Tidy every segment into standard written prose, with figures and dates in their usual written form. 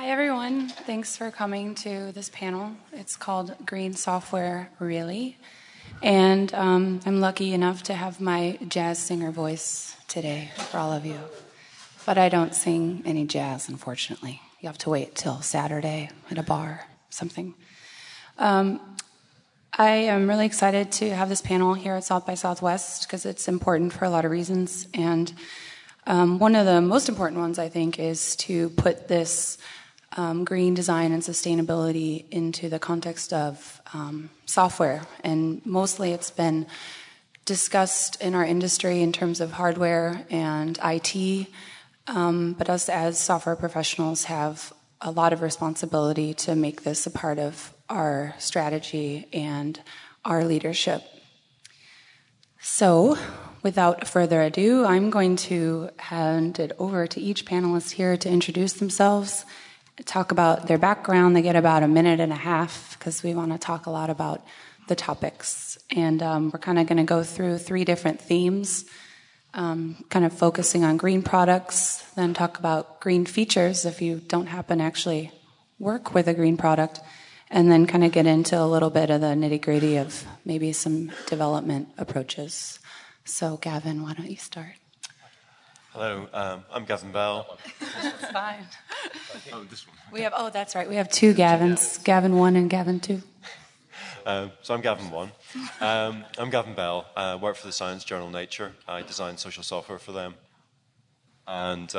Hi, everyone. Thanks for coming to this panel. It's called Green Software Really. And I'm lucky enough to have my jazz singer voice today for all of you. But I don't sing any jazz, unfortunately. You have to wait till Saturday at a bar, something. I am really excited to have this panel here at South by Southwest because it's important for a lot of reasons. And one of the most important ones, I think, is to put this green design and sustainability into the context of software. And mostly it's been discussed in our industry in terms of hardware and IT, but us as software professionals have a lot of responsibility to make this a part of our strategy and our leadership. So, without further ado, I'm going to hand it over to each panelist here to introduce themselves, talk about their background. They get about a minute and a half because we want to talk a lot about the topics. And we're kind of going to go through 3 different themes, kind of focusing on green products, then talk about green features if you don't happen to actually work with a green product, and then kind of get into a little bit of the nitty-gritty of maybe some development approaches. So, Gavin, why don't you start? Hello, I'm Gavin Bell. That's fine. Oh, this one. That's right. We have 2 Gavins, Gavin 1 and Gavin 2. So I'm Gavin 1. I'm Gavin Bell. I work for the science journal Nature. I design social software for them. And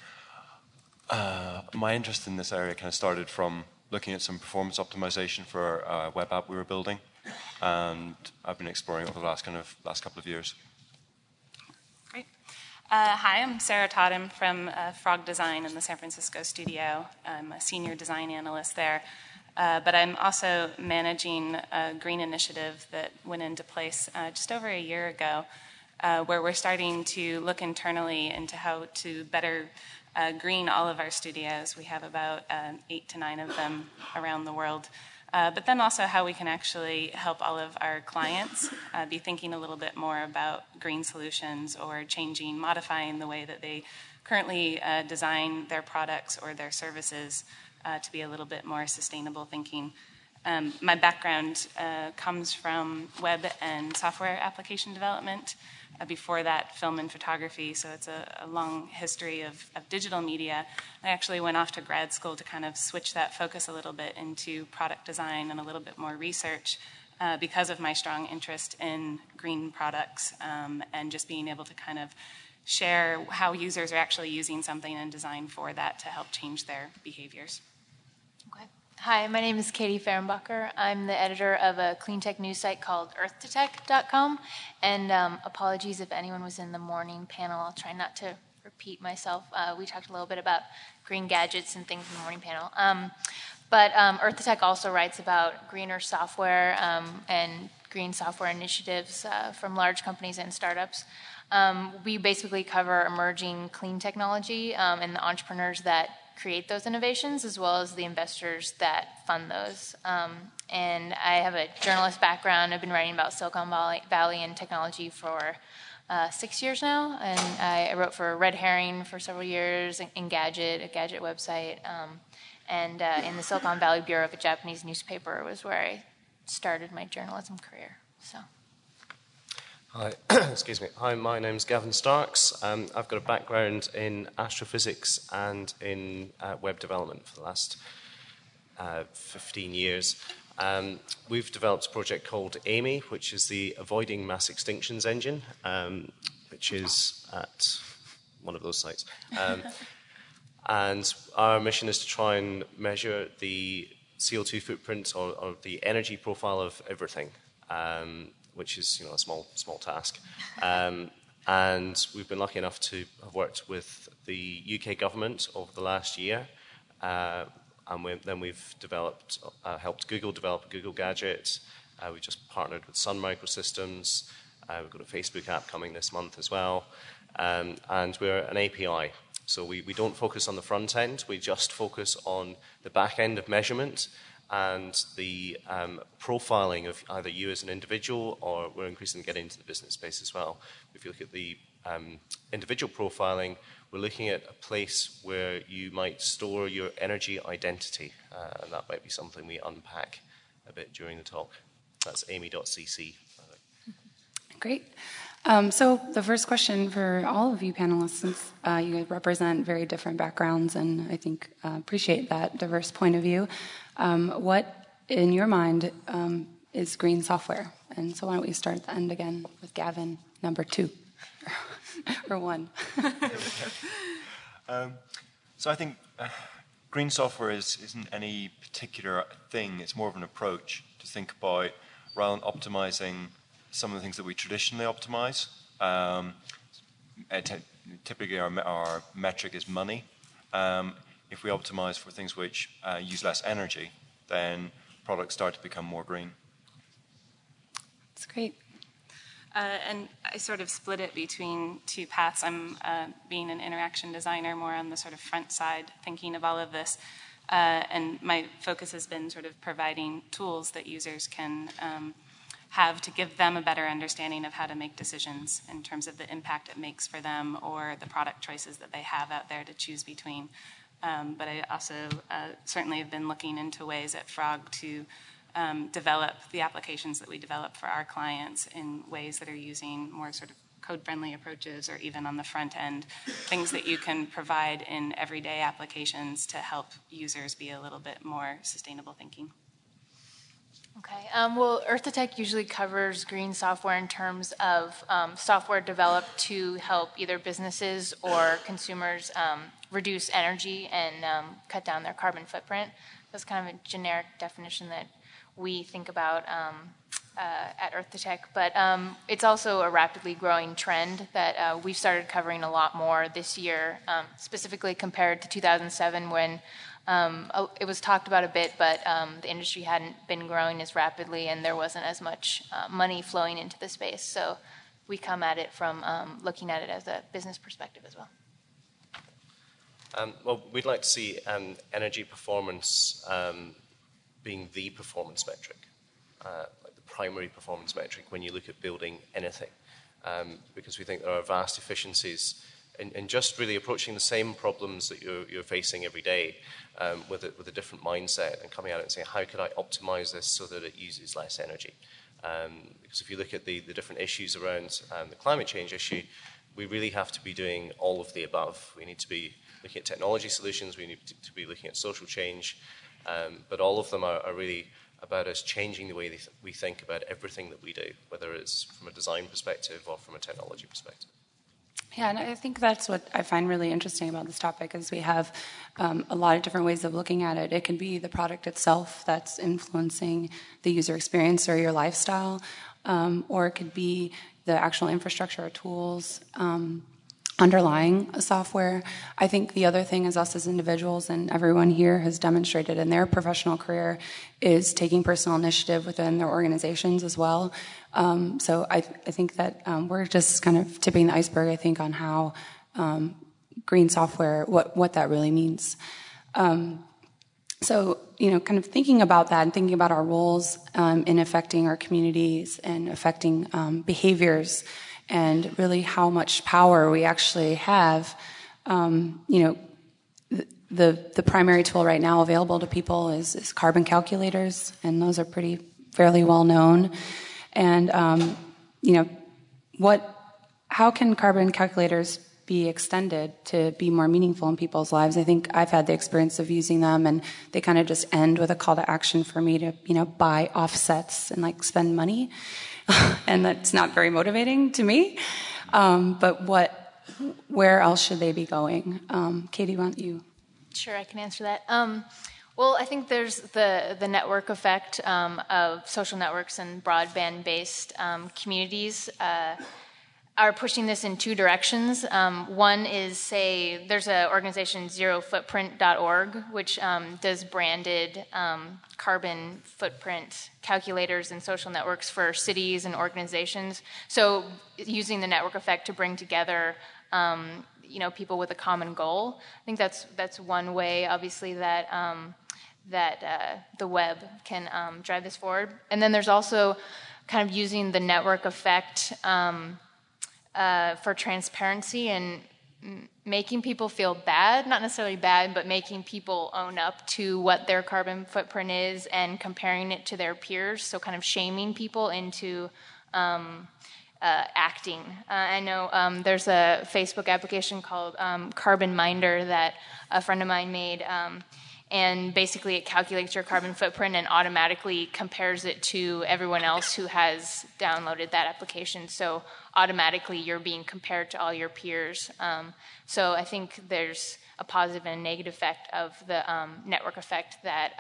my interest in this area kind of started from looking at some performance optimization for a web app we were building. And I've been exploring it over the last couple of years. Hi, I'm Sarah Toddem from Frog Design in the San Francisco studio. I'm a senior design analyst there. But I'm also managing a green initiative that went into place just over a year ago, where we're starting to look internally into how to better green all of our studios. We have about 8 to 9 of them around the world. But then also how we can actually help all of our clients be thinking a little bit more about green solutions or modifying the way that they currently design their products or their services to be a little bit more sustainable thinking. My background comes from web and software application development. Before that, film and photography, so it's a long history of digital media. I actually went off to grad school to kind of switch that focus a little bit into product design and a little bit more research because of my strong interest in green products and just being able to kind of share how users are actually using something and design for that to help change their behaviors. Okay. Hi, my name is Katie Fehrenbacher. I'm the editor of a clean tech news site called earthtotech.com. And apologies if anyone was in the morning panel. I'll try not to repeat myself. We talked a little bit about green gadgets and things in the morning panel. But Earthtotech also writes about greener software and green software initiatives from large companies and startups. We basically cover emerging clean technology and the entrepreneurs that create those innovations, as well as the investors that fund those. And I have a journalist background. I've been writing about Silicon Valley and technology for 6 years now. And I wrote for Red Herring for several years, Engadget, a gadget website. And in the Silicon Valley Bureau of a Japanese newspaper was where I started my journalism career. So. Hi, excuse me. Hi, my name's Gavin Starks. I've got a background in astrophysics and in web development for the last 15 years. We've developed a project called AMY, which is the Avoiding Mass Extinctions Engine, which is at one of those sites. And our mission is to try and measure the CO2 footprint or the energy profile of everything. Which is, a small task. And we've been lucky enough to have worked with the UK government over the last year. And then we've helped Google develop a Google Gadget. We just partnered with Sun Microsystems. We've got a Facebook app coming this month as well. And we're an API. So we don't focus on the front end. We just focus on the back end of measurement and the profiling of either you as an individual, or we're increasingly getting into the business space as well. If you look at the individual profiling, we're looking at a place where you might store your energy identity, and that might be something we unpack a bit during the talk. That's amy.cc. Great. So the first question for all of you panelists, since you guys represent very different backgrounds, and I think appreciate that diverse point of view, what in your mind is green software? And so why don't we start at the end again with Gavin, number 2, or 1. So I think green software isn't any particular thing. It's more of an approach to think about, rather than optimizing some of the things that we traditionally optimize. Typically our metric is money. If we optimize for things which use less energy, then products start to become more green. That's great. And I sort of split it between 2 paths. I'm being an interaction designer, more on the sort of front side, thinking of all of this. And my focus has been sort of providing tools that users can have to give them a better understanding of how to make decisions in terms of the impact it makes for them or the product choices that they have out there to choose between. But I also certainly have been looking into ways at Frog to develop the applications that we develop for our clients in ways that are using more sort of code-friendly approaches, or even on the front end, things that you can provide in everyday applications to help users be a little bit more sustainable thinking. Okay. Well, Earth2Tech usually covers green software in terms of software developed to help either businesses or consumers reduce energy and cut down their carbon footprint. That's kind of a generic definition that we think about at Earth2Tech. But it's also a rapidly growing trend that we've started covering a lot more this year, specifically compared to 2007 when it was talked about a bit, but the industry hadn't been growing as rapidly and there wasn't as much money flowing into the space. So we come at it from looking at it as a business perspective as well. Well, we'd like to see energy performance being the performance metric, like the primary performance metric when you look at building anything, because we think there are vast efficiencies in just really approaching the same problems that you're facing every day with a different mindset and coming at it and saying, how could I optimize this so that it uses less energy? Because if you look at the different issues around the climate change issue, we really have to be doing all of the above. We need to be looking at technology solutions, we need to be looking at social change, but all of them are really about us changing the way we think about everything that we do, whether it's from a design perspective or from a technology perspective. Yeah, and I think that's what I find really interesting about this topic is we have a lot of different ways of looking at it. It can be the product itself that's influencing the user experience or your lifestyle, or it could be the actual infrastructure or tools underlying a software. I think the other thing is us as individuals, and everyone here has demonstrated in their professional career, is taking personal initiative within their organizations as well. So I think that we're just kind of tipping the iceberg, I think, on how green software, what that really means. So, kind of thinking about that and thinking about our roles in affecting our communities and affecting behaviors and really how much power we actually have, the primary tool right now available to people is carbon calculators, and those are fairly well known. And, how can carbon calculators be extended to be more meaningful in people's lives? I think I've had the experience of using them, and they kind of just end with a call to action for me to, buy offsets and spend money. And that's not very motivating to me. But where else should they be going? Katie, why don't you? Sure, I can answer that. Well, I think there's the network effect of social networks and broadband-based communities are pushing this in 2 directions. One is, say, there's an organization, zerofootprint.org, which does branded carbon footprint calculators and social networks for cities and organizations. So using the network effect to bring together people with a common goal. I think that's one way, obviously, that the web can drive this forward. And then there's also kind of using the network effect for transparency and making people feel bad, not necessarily bad, but making people own up to what their carbon footprint is and comparing it to their peers. So kind of shaming people into acting. I know there's a Facebook application called Carbon Minder that a friend of mine made, and basically it calculates your carbon footprint and automatically compares it to everyone else who has downloaded that application. So automatically you're being compared to all your peers. So I think there's a positive and a negative effect of the network effect that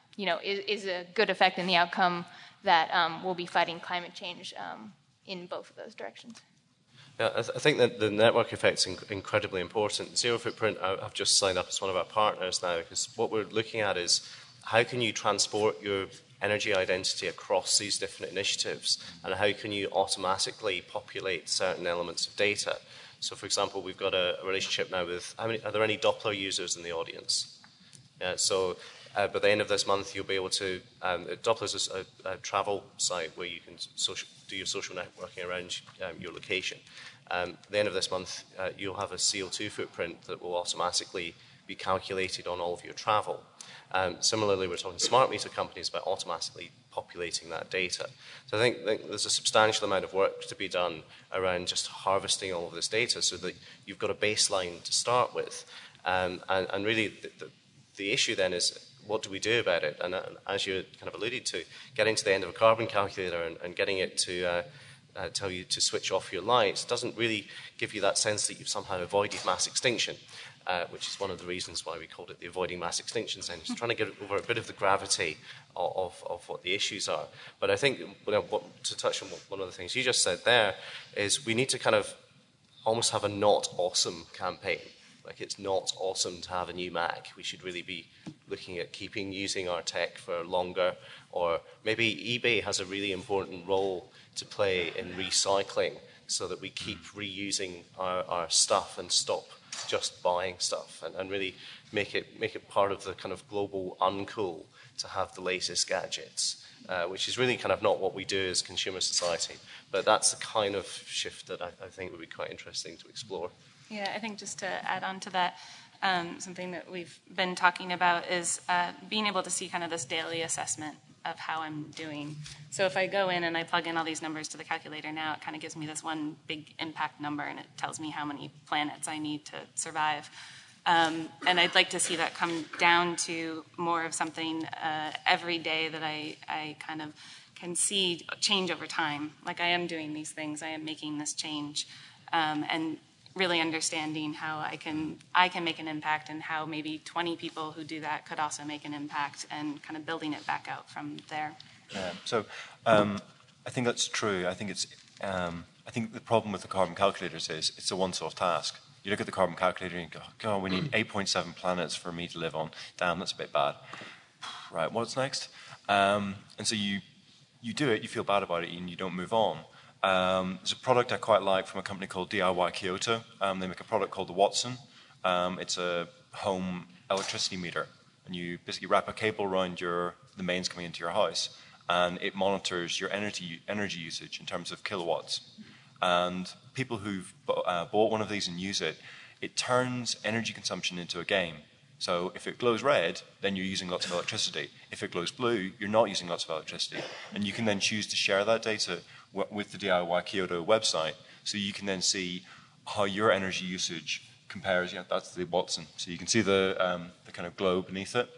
is a good effect in the outcome that we'll be fighting climate change in both of those directions. Yeah, I think that the network effect's incredibly important. Zero Footprint, I've just signed up as one of our partners now, because what we're looking at is how can you transport your energy identity across these different initiatives, and how can you automatically populate certain elements of data. So, for example, we've got a relationship now with, are there any Doppler users in the audience? Yeah, so by the end of this month, you'll be able to, Doppler is a travel site where you can do your social networking around your location. At the end of this month, you'll have a CO2 footprint that will automatically be calculated on all of your travel. Similarly, we're talking smart meter companies about automatically populating that data. So I think there's a substantial amount of work to be done around just harvesting all of this data so that you've got a baseline to start with. And really, the issue then is, what do we do about it? And as you kind of alluded to, getting to the end of a carbon calculator and getting it to tell you to switch off your lights doesn't really give you that sense that you've somehow avoided mass extinction, which is one of the reasons why we called it the Avoiding Mass Extinction Centre. Just trying to get over a bit of the gravity of what the issues are. But I think, to touch on one of the things you just said there, is we need to kind of almost have a not awesome campaign. Like, it's not awesome to have a new Mac. We should really be looking at using our tech for longer. Or maybe eBay has a really important role to play in recycling so that we keep reusing our stuff and stop just buying stuff, and really make it part of the kind of global uncool to have the latest gadgets, which is really kind of not what we do as consumer society. But that's the kind of shift that I think would be quite interesting to explore. Yeah, I think just to add on to that, something that we've been talking about is being able to see kind of this daily assessment of how I'm doing. So if I go in and I plug in all these numbers to the calculator now, it kind of gives me this one big impact number, and it tells me how many planets I need to survive. And I'd like to see that come down to more of something every day that I kind of can see change over time. Like, I am doing these things, I am making this change, and really understanding how I can make an impact, and how maybe 20 people who do that could also make an impact, and kind of building it back out from there. Yeah. So I think that's true. I think I think the problem with the carbon calculators is it's a one-off task. You look at the carbon calculator and you go, God, we need 8.7 planets for me to live on. Damn, that's a bit bad. Right, what's next? And so you do it, you feel bad about it, and you don't move on. There's a product I quite like from a company called DIY Kyoto. They make a product called the Watson. It's a home electricity meter, and you basically wrap a cable around the mains coming into your house, and it monitors your energy usage in terms of kilowatts. And people who've bought one of these and use it, it turns energy consumption into a game. So if it glows red, then you're using lots of electricity. If it glows blue, you're not using lots of electricity. And you can then choose to share that data with the DIY Kyoto website, so you can then see how your energy usage compares. Yeah, that's the Watson. So you can see the kind of glow beneath it.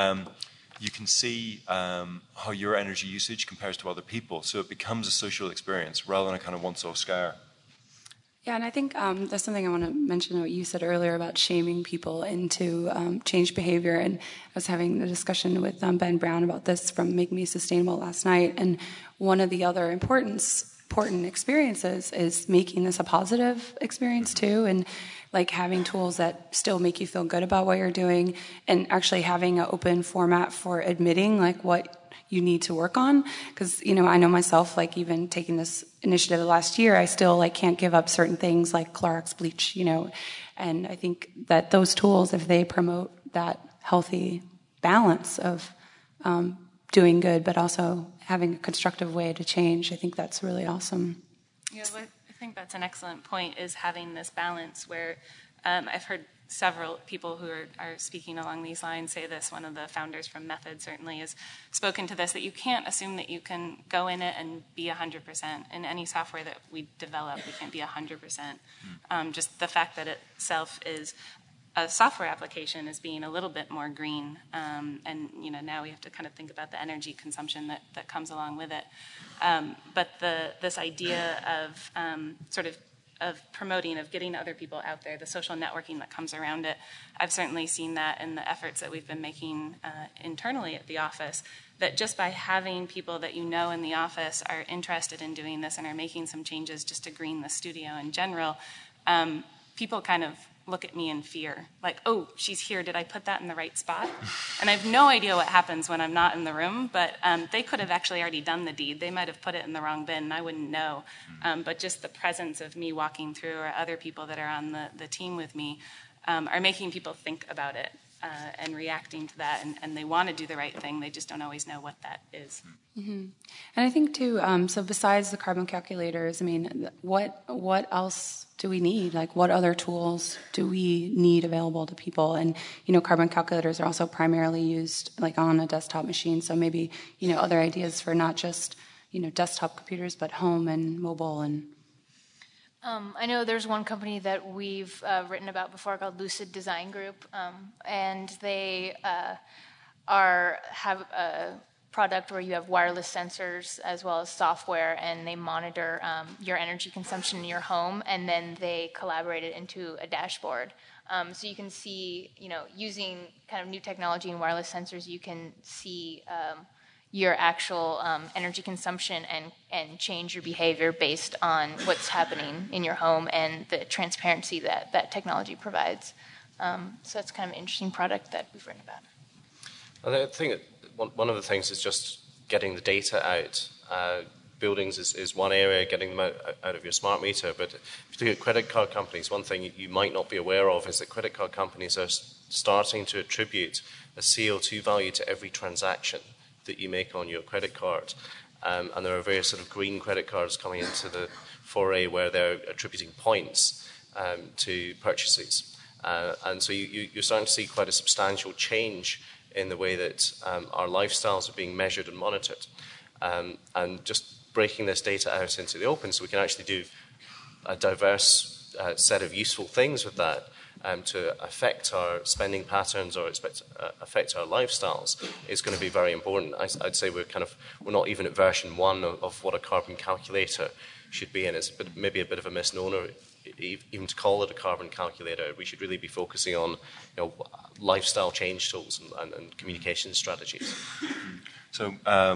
You can see how your energy usage compares to other people. So it becomes a social experience rather than a kind of once-off scare. Yeah, and I think that's something I want to mention, what you said earlier about shaming people into change behavior. And I was having a discussion with Ben Brown about this from Make Me Sustainable last night. And one of the other important experiences is making this a positive experience too, and like having tools that still make you feel good about what you're doing, and actually having an open format for admitting like what you need to work on. Because, I know myself, like even taking this initiative last year, I still like can't give up certain things like Clorox bleach, and I think that those tools, if they promote that healthy balance of doing good, but also having a constructive way to change, I think that's really awesome. Yeah, I think that's an excellent point, is having this balance where I've heard several people who are speaking along these lines say this. One of the founders from Method certainly has spoken to this, that you can't assume that you can go in it and be 100%. In any software that we develop, we can't be 100%. Just the fact that itself is a software application is being a little bit more green, and now we have to kind of think about the energy consumption that comes along with it. But this idea of of promoting, of getting other people out there, the social networking that comes around it, I've certainly seen that in the efforts that we've been making internally at the office, that just by having people that you know in the office are interested in doing this and are making some changes just to green the studio in general, people kind of look at me in fear, like, oh, she's here, did I put that in the right spot? And I have no idea what happens when I'm not in the room, but they could have actually already done the deed. They might have put it in the wrong bin, and I wouldn't know. But just the presence of me walking through, or other people that are on the team with me, are making people think about it and reacting to that, and they want to do the right thing, they just don't always know what that is. Mm-hmm. And I think too, so besides the carbon calculators, I mean, what else do we need? Like, what other tools do we need available to people? And, carbon calculators are also primarily used like on a desktop machine. So maybe, other ideas for not just, desktop computers, but home and mobile. And I know there's one company that we've written about before called Lucid Design Group, and they have a product where you have wireless sensors as well as software, and they monitor your energy consumption in your home, and then they collaborate it into a dashboard. So you can see, using kind of new technology and wireless sensors, you can see your actual energy consumption and change your behavior based on what's happening in your home and the transparency that technology provides. So that's kind of an interesting product that we've written about. I think that one of the things is just getting the data out. Buildings is one area, getting them out of your smart meter. But if you look at credit card companies, one thing you might not be aware of is that credit card companies are starting to attribute a CO2 value to every transaction that you make on your credit card. And there are various sort of green credit cards coming into the foray where they're attributing points to purchases. And so you're starting to see quite a substantial change in the way that our lifestyles are being measured and monitored. And just breaking this data out into the open so we can actually do a diverse set of useful things with that to affect our spending patterns or affect our lifestyles is going to be very important. I'd say we're not even at version 1 of what a carbon calculator should be, and it's maybe a bit of a misnomer even to call it a carbon calculator. We should really be focusing on lifestyle change tools and communication strategies. So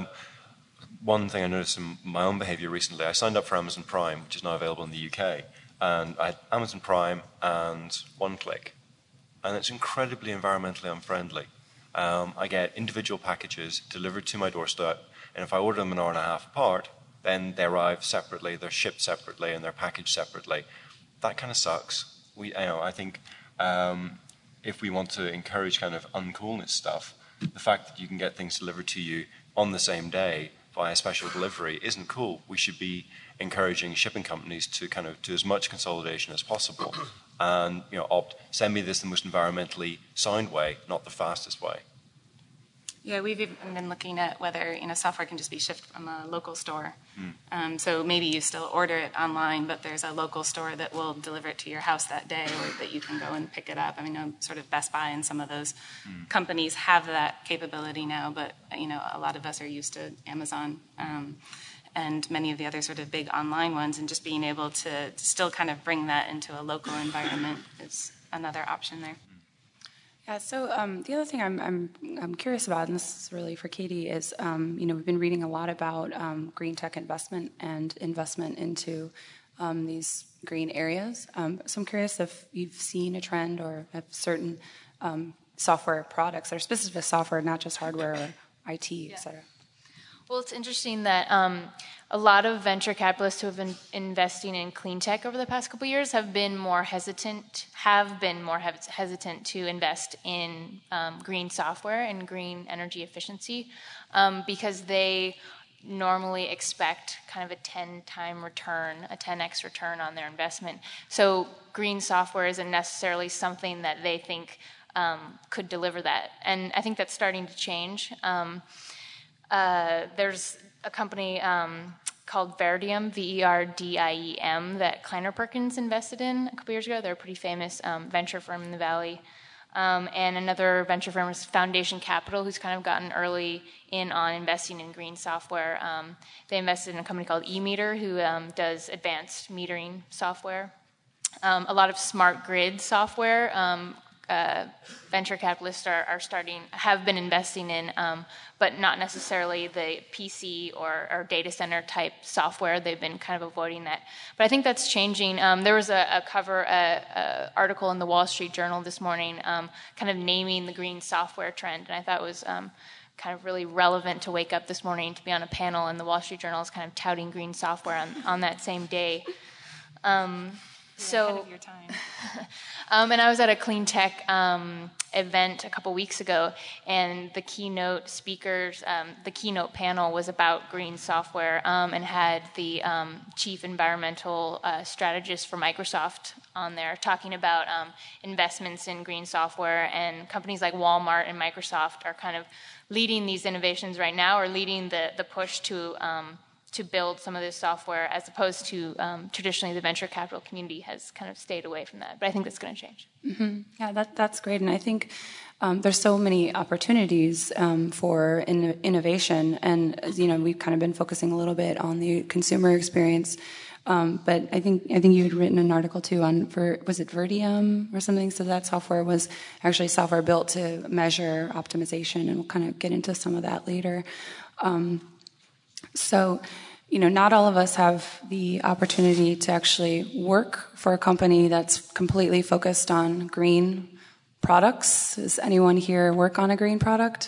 one thing I noticed in my own behavior recently, I signed up for Amazon Prime, which is now available in the UK, and I had Amazon Prime and OneClick, and it's incredibly environmentally unfriendly. I get individual packages delivered to my doorstep, and if I order them an hour and a half apart, then they arrive separately, they're shipped separately, and they're packaged separately. That kind of sucks. I think if we want to encourage kind of uncoolness stuff, the fact that you can get things delivered to you on the same day via special delivery isn't cool. We should be encouraging shipping companies to kind of do as much consolidation as possible and send me this the most environmentally sound way, not the fastest way. Yeah, we've even been looking at whether software can just be shipped from a local store. So maybe you still order it online, but there's a local store that will deliver it to your house that day, or that you can go and pick it up. I mean, sort of Best Buy and some of those companies have that capability now, but a lot of us are used to Amazon and many of the other sort of big online ones, and just being able to still kind of bring that into a local environment is another option there. Yeah, so the other thing I'm curious about, and this is really for Katie, is we've been reading a lot about green tech investment and investment into these green areas. So I'm curious if you've seen a trend or if certain software products that are specific to software, not just hardware or IT, et cetera. Well, it's interesting that a lot of venture capitalists who have been investing in clean tech over the past couple of years have been more hesitant to invest in green software and green energy efficiency because they normally expect kind of a 10-time return, a 10x return on their investment. So green software isn't necessarily something that they think could deliver that. And I think that's starting to change. There's a company called Verdiem, Verdiem, that Kleiner Perkins invested in a couple years ago. They're a pretty famous venture firm in the Valley. And another venture firm is Foundation Capital, who's kind of gotten early in on investing in green software. They invested in a company called eMeter, who does advanced metering software. A lot of smart grid software. Venture capitalists have been investing in, but not necessarily the PC or data center type software. They've been kind of avoiding that. But I think that's changing. There was a cover article in the Wall Street Journal this morning kind of naming the green software trend, and I thought it was kind of really relevant to wake up this morning to be on a panel, and the Wall Street Journal is kind of touting green software on that same day. So, ahead of your time. And I was at a clean tech event a couple weeks ago, and the keynote speakers, the keynote panel was about green software, and had the chief environmental strategist for Microsoft on there talking about investments in green software, and companies like Walmart and Microsoft are kind of leading these innovations right now, or leading the push to build some of this software, as opposed to traditionally the venture capital community has kind of stayed away from that. But I think that's going to change. Mm-hmm. Yeah, that's great. And I think there's so many opportunities for innovation. And, we've kind of been focusing a little bit on the consumer experience. But I think you had written an article too was it Verdiem or something? So that software was actually software built to measure optimization, and we'll kind of get into some of that later. So, not all of us have the opportunity to actually work for a company that's completely focused on green products. Does anyone here work on a green product?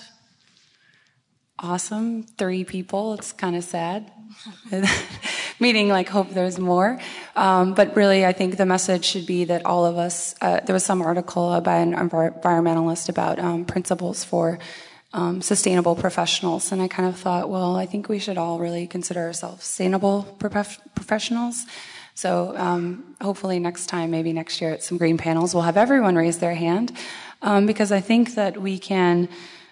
Awesome. 3 people. It's kind of sad. Meaning, hope there's more. But really, I think the message should be that all of us, there was some article by an environmentalist about principles for sustainable professionals. And I kind of thought, well, I think we should all really consider ourselves sustainable professionals. So hopefully next time, maybe next year at some green panels, we'll have everyone raise their hand, because I think that we can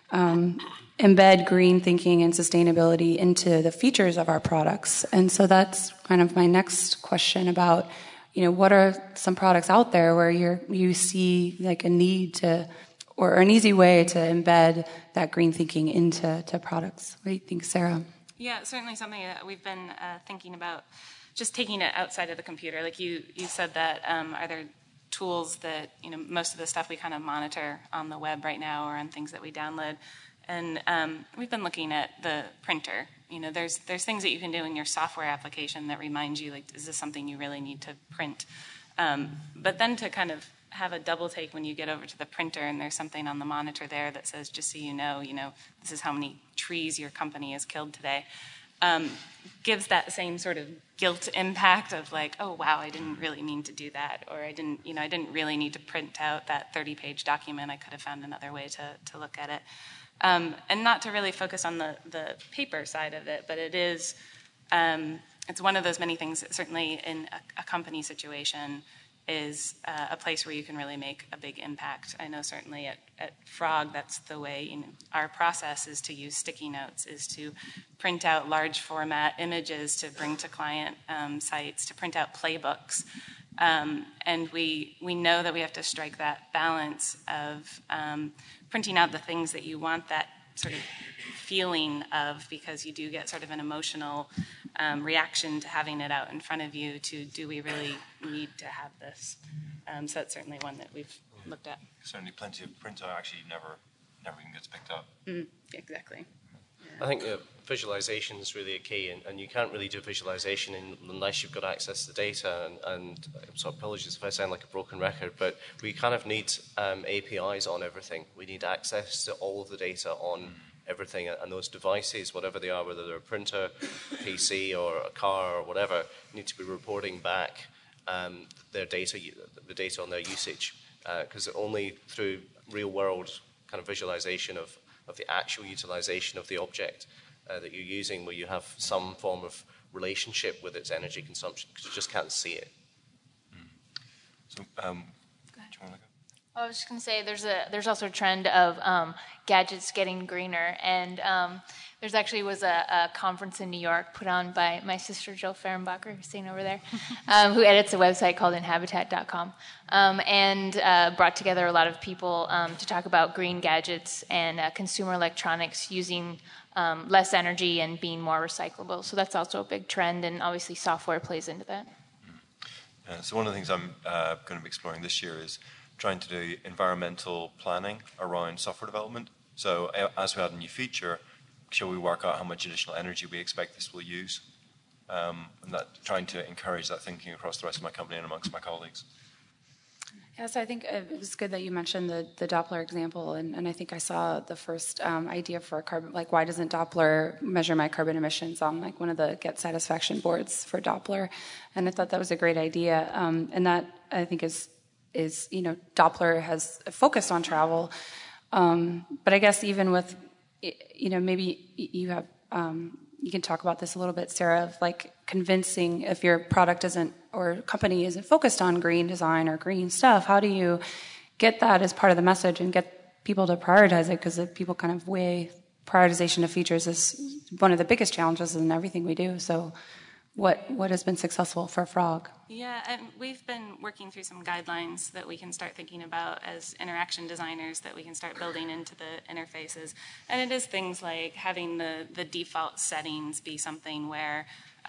embed green thinking and sustainability into the features of our products. And so that's kind of my next question about, what are some products out there where you see a need to, or an easy way to embed that green thinking into products. What do you think, Sarah? Yeah, certainly something that we've been thinking about, just taking it outside of the computer. Like you said that, are there tools that, most of the stuff we kind of monitor on the web right now or on things that we download. And we've been looking at the printer. There's things that you can do in your software application that remind you, is this something you really need to print? But then to kind of have a double take when you get over to the printer and there's something on the monitor there that says, just so you know, this is how many trees your company has killed today, gives that same sort of guilt impact of oh wow, I didn't really mean to do that, or I didn't really need to print out that 30-page document. I could have found another way to look at it. And not to really focus on the paper side of it, but it is, it's one of those many things that certainly in a company situation is a place where you can really make a big impact. I know certainly at Frog, that's the way our process is to use sticky notes, is to print out large format images to bring to client sites, to print out playbooks. And we know that we have to strike that balance of printing out the things that you want that sort of feeling of, because you do get sort of an emotional reaction to having it out in front of you, to do we really need to have this? So that's certainly one that we've looked at. Certainly plenty of printer actually never even gets picked up. Exactly. I think visualization is really a key, and you can't really do visualization unless you've got access to data. And so apologies if I sound like a broken record, but we kind of need APIs on everything. We need access to all of the data on everything, and those devices, whatever they are, whether they're a printer, a PC, or a car, or whatever, need to be reporting back their data, the data on their usage, because only through real-world kind of visualization of the actual utilization of the object that you're using where you have some form of relationship with its energy consumption, because you just can't see it. So, do you want to go? I was just going to say there's also a trend of gadgets getting greener, and there's actually was a conference in New York put on by my sister Jill Fehrenbacher, who's sitting over there, who edits a website called Inhabitat.com, and brought together a lot of people to talk about green gadgets and consumer electronics using less energy and being more recyclable. So that's also a big trend, and obviously software plays into that. So one of the things I'm going to be exploring this year is trying to do environmental planning around software development. So as we add a new feature, shall we work out how much additional energy we expect this will use? And trying to encourage that thinking across the rest of my company and amongst my colleagues. Yes, I think it was good that you mentioned the Doppler example, and I think I saw the first idea for carbon, like why doesn't Doppler measure my carbon emissions on like one of the Get Satisfaction boards for Doppler, and I thought that was a great idea, and that I think is Doppler has focused on travel, but I guess even with maybe you have you can talk about this a little bit, Sarah, of like convincing if your product isn't or company isn't focused on green design or green stuff, how do you get that as part of the message and get people to prioritize it? Because people kind of weigh prioritization of features as one of the biggest challenges in everything we do. So what has been successful for Frog? Yeah, and we've been working through some guidelines that we can start thinking about as interaction designers that we can start building into the interfaces. And it is things like having the default settings be something where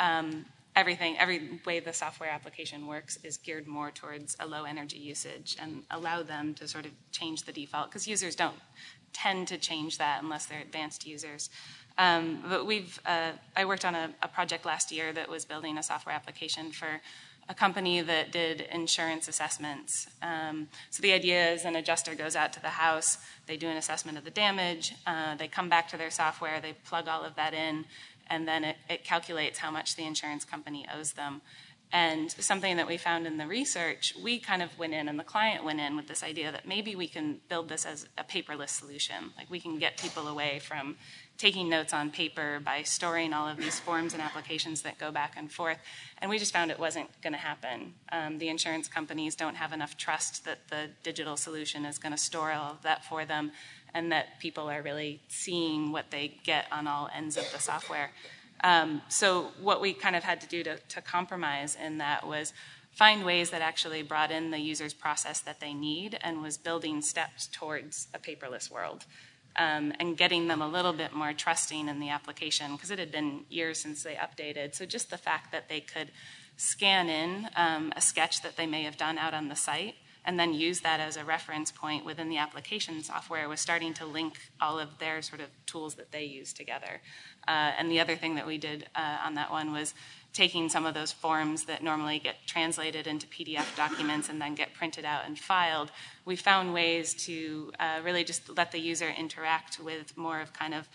every way the software application works is geared more towards a low energy usage, and allow them to sort of change the default, because users don't tend to change that unless they're advanced users. But I worked on a project last year that was building a software application for a company that did insurance assessments. So the idea is an adjuster goes out to the house, they do an assessment of the damage, they come back to their software, they plug all of that in, and then it calculates how much the insurance company owes them. And something that we found in the research, we kind of went in, and the client went in with this idea that maybe we can build this as a paperless solution. Like we can get people away from taking notes on paper by storing all of these forms and applications that go back and forth. And we just found it wasn't going to happen. The insurance companies don't have enough trust that the digital solution is going to store all of that for them, and that people are really seeing what they get on all ends of the software. So what we kind of had to do to compromise in that was find ways that actually brought in the user's process that they need and was building steps towards a paperless world, and getting them a little bit more trusting in the application, because it had been years since they updated. So just the fact that they could scan in a sketch that they may have done out on the site and then use that as a reference point within the application software was starting to link all of their sort of tools that they use together. And the other thing that we did on that one was taking some of those forms that normally get translated into PDF documents and then get printed out and filed. We found ways to really just let the user interact with more of kind of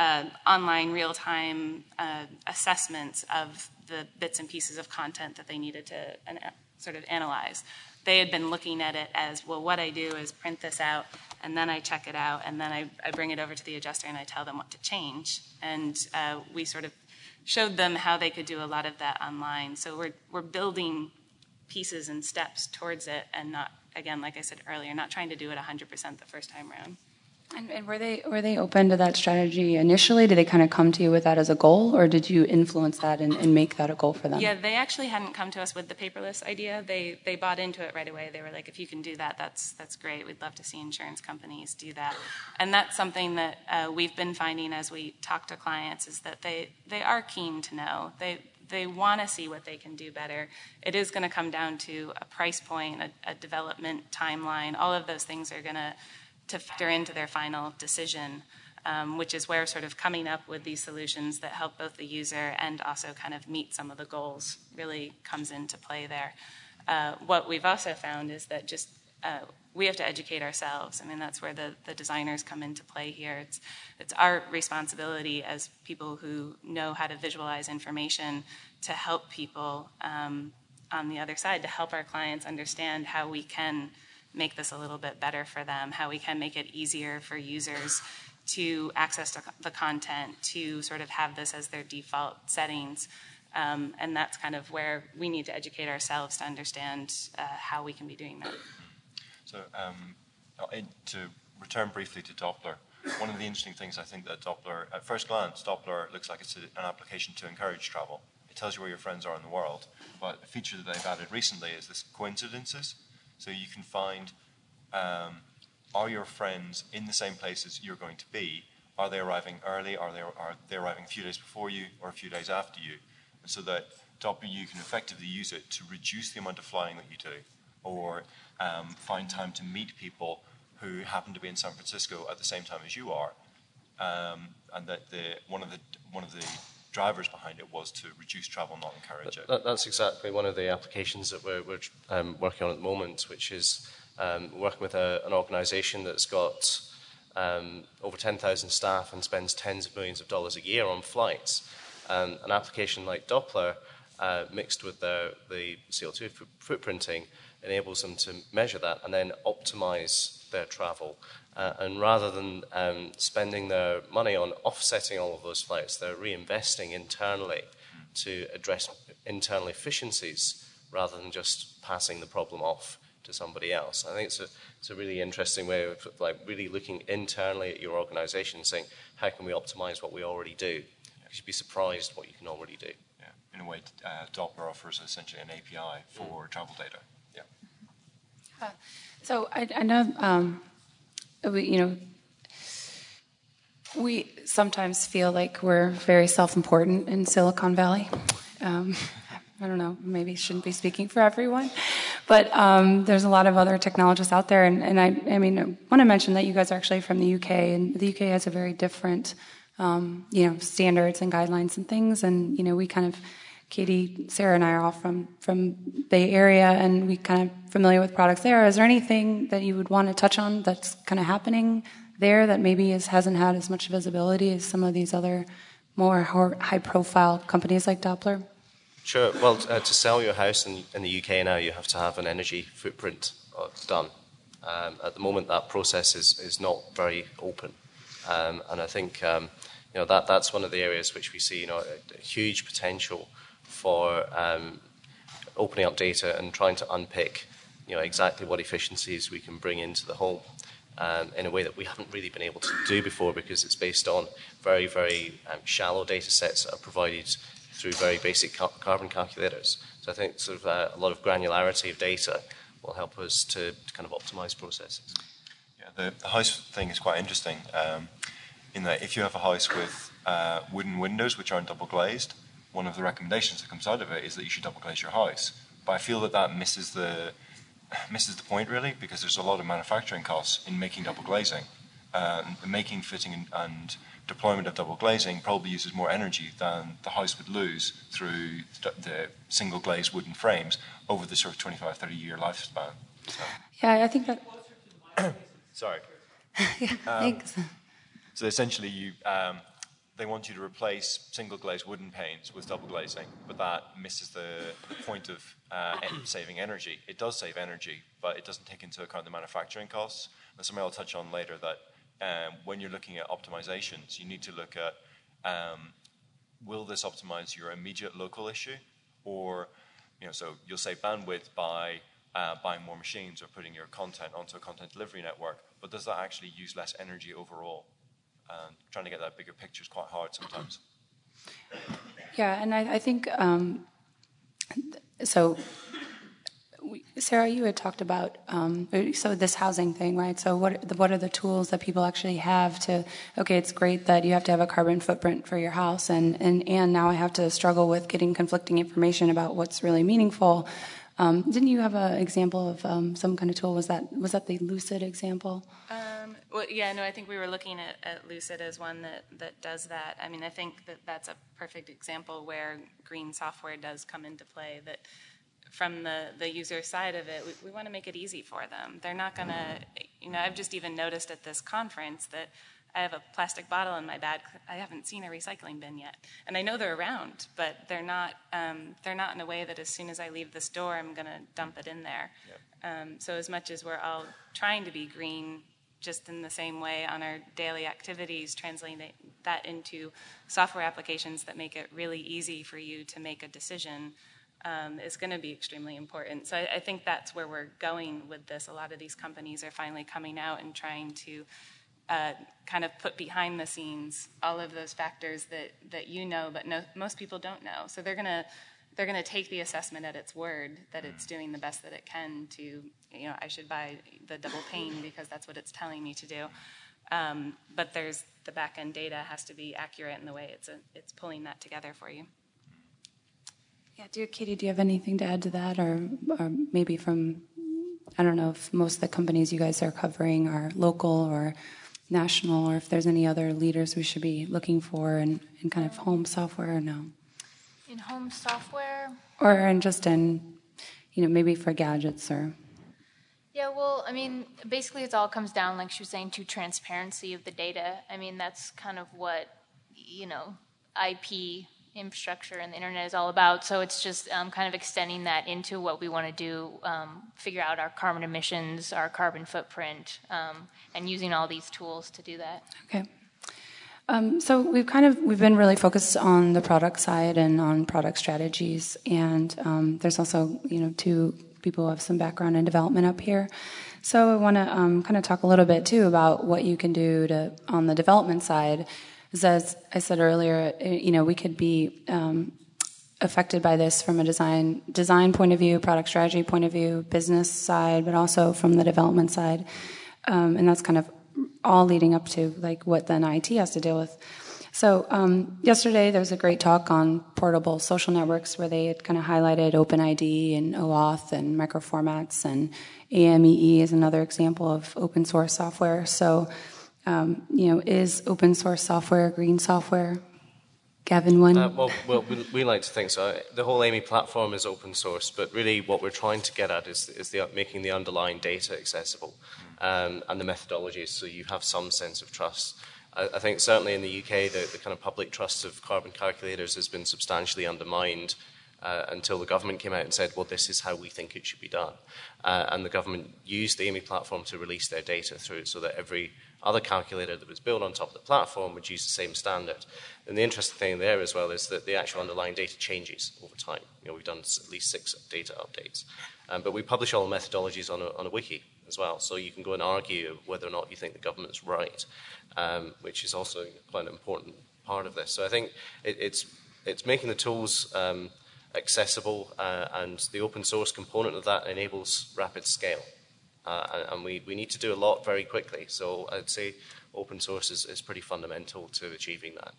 online real-time assessments of the bits and pieces of content that they needed to sort of analyze. They had been looking at it as, well, what I do is print this out, and then I check it out, and then I bring it over to the adjuster and I tell them what to change. And we sort of showed them how they could do a lot of that online. So we're building pieces and steps towards it, and not, again, like I said earlier, not trying to do it 100% the first time around. And were they open to that strategy initially? Did they kind of come to you with that as a goal, or did you influence that and make that a goal for them? Yeah, they actually hadn't come to us with the paperless idea. They bought into it right away. They were like, if you can do that, that's great. We'd love to see insurance companies do that. And that's something that we've been finding as we talk to clients, is that they are keen to know. They want to see what they can do better. It is going to come down to a price point, a development timeline. All of those things are going to factor into their final decision, which is where sort of coming up with these solutions that help both the user and also kind of meet some of the goals really comes into play there. What we've also found is that just we have to educate ourselves. I mean, that's where the designers come into play here. It's our responsibility as people who know how to visualize information to help people on the other side, to help our clients understand how we can make this a little bit better for them, how we can make it easier for users to access the content, to sort of have this as their default settings. And that's kind of where we need to educate ourselves to understand how we can be doing that. So to return briefly to Doppler, one of the interesting things I think that Doppler, at first glance, Doppler looks like it's an application to encourage travel. It tells you where your friends are in the world. But a feature that they've added recently is this coincidences. So you can find, are your friends in the same places you're going to be? Are they arriving early? Are they arriving a few days before you or a few days after you? And so that Doppler, you can effectively use it to reduce the amount of flying that you do, or find time to meet people who happen to be in San Francisco at the same time as you are. And that one of the drivers behind it was to reduce travel, not encourage it. That's exactly one of the applications that we're working on at the moment, which is working with an organisation that's got over 10,000 staff and spends tens of millions of dollars a year on flights. An application like Doppler, mixed with the CO2 footprinting, enables them to measure that and then optimize their travel. And rather than spending their money on offsetting all of those flights, they're reinvesting internally to address internal efficiencies rather than just passing the problem off to somebody else. I think it's a really interesting way of really looking internally at your organization and saying, how can we optimize what we already do? You'd be surprised what you can already do. Yeah, in a way, Doppler offers essentially an API for travel data. Yeah. So I know, we sometimes feel like we're very self-important in Silicon Valley. I don't know, maybe shouldn't be speaking for everyone, but there's a lot of other technologists out there, and I want to mention that you guys are actually from the UK, and the UK has a very different, standards and guidelines and things, and we kind of, Katie, Sarah, and I are all from Bay Area, and we kind of familiar with products there. Is there anything that you would want to touch on that's kind of happening there that maybe hasn't had as much visibility as some of these other more high-profile companies like Doppler? Sure. Well, to sell your house in the UK now, you have to have an energy footprint done. At the moment, that process is not very open, and I think that's one of the areas which we see a huge potential for opening up data and trying to unpick exactly what efficiencies we can bring into the home in a way that we haven't really been able to do before, because it's based on very, very shallow data sets that are provided through very basic carbon calculators. So I think sort of a lot of granularity of data will help us to kind of optimize processes. Yeah, the house thing is quite interesting in that if you have a house with wooden windows which aren't double glazed, one of the recommendations that comes out of it is that you should double glaze your house. But I feel that misses the point really, because there's a lot of manufacturing costs in making double glazing. The making, fitting, and deployment of double glazing probably uses more energy than the house would lose through the single glazed wooden frames over the sort of 25, 30-year lifespan. So. Yeah, I think that... Sorry. Thanks. So essentially, they want you to replace single glazed wooden panes with double glazing, but that misses the point of saving energy. It does save energy, but it doesn't take into account the manufacturing costs. And something I'll touch on later, that when you're looking at optimizations, you need to look at will this optimize your immediate local issue, or so you'll save bandwidth by buying more machines or putting your content onto a content delivery network, but does that actually use less energy overall? Trying to get that bigger picture is quite hard sometimes. Yeah, and I think Sarah, you had talked about this housing thing, right? So what are the tools that people actually have to? Okay, it's great that you have to have a carbon footprint for your house, and now I have to struggle with getting conflicting information about what's really meaningful. Didn't you have an example of some kind of tool? Was that the Lucid example? I think we were looking at Lucid as one that does that. I mean, I think that's a perfect example where green software does come into play, that from the user side of it, we want to make it easy for them. They're not going to, I've just even noticed at this conference that I have a plastic bottle in my bag. I haven't seen a recycling bin yet, and I know they're around, but they're not in a way that as soon as I leave this door, I'm going to dump it in there. Yep. So as much as we're all trying to be green, just in the same way on our daily activities, translating that into software applications that make it really easy for you to make a decision is going to be extremely important. So I think that's where we're going with this. A lot of these companies are finally coming out and trying to kind of put behind the scenes all of those factors that you know, but most people don't know. So they're going to take the assessment at its word that it's doing the best that it can to, I should buy the double pane because that's what it's telling me to do. But there's the back-end data has to be accurate in the way it's pulling that together for you. Yeah, Katie, do you have anything to add to that? Or maybe from, I don't know if most of the companies you guys are covering are local or national, or if there's any other leaders we should be looking for in kind of home software or no? In home software? Or maybe for gadgets or... Yeah, well, I mean, basically it all comes down, like she was saying, to transparency of the data. I mean, that's kind of what, IP infrastructure and the internet is all about. So it's just kind of extending that into what we want to do, figure out our carbon emissions, our carbon footprint, and using all these tools to do that. Okay. So we've been really focused on the product side and on product strategies, and there's also two people who have some background in development up here. So I want to kind of talk a little bit too about what you can do on the development side. As I said earlier, we could be affected by this from a design point of view, product strategy point of view, business side, but also from the development side, and that's kind of all leading up to like what then IT has to deal with. So yesterday there was a great talk on portable social networks where they had kind of highlighted OpenID and OAuth and microformats, and AMEE is another example of open source software. So is open source software green software? Gavin, one? Well, we like to think so. The whole AMI platform is open source, but really what we're trying to get at is making the underlying data accessible and the methodologies so you have some sense of trust. I think certainly in the UK, the kind of public trust of carbon calculators has been substantially undermined until the government came out and said, well, this is how we think it should be done. And the government used the AMI platform to release their data through it so that every other calculator that was built on top of the platform would use the same standard. And the interesting thing there as well is that the actual underlying data changes over time. We've done at least 6 data updates. But we publish all the methodologies on a wiki as well, so you can go and argue whether or not you think the government's right, which is also quite an important part of this. So I think it's making the tools accessible, and the open source component of that enables rapid scale. And we need to do a lot very quickly. So I'd say open source is pretty fundamental to achieving that.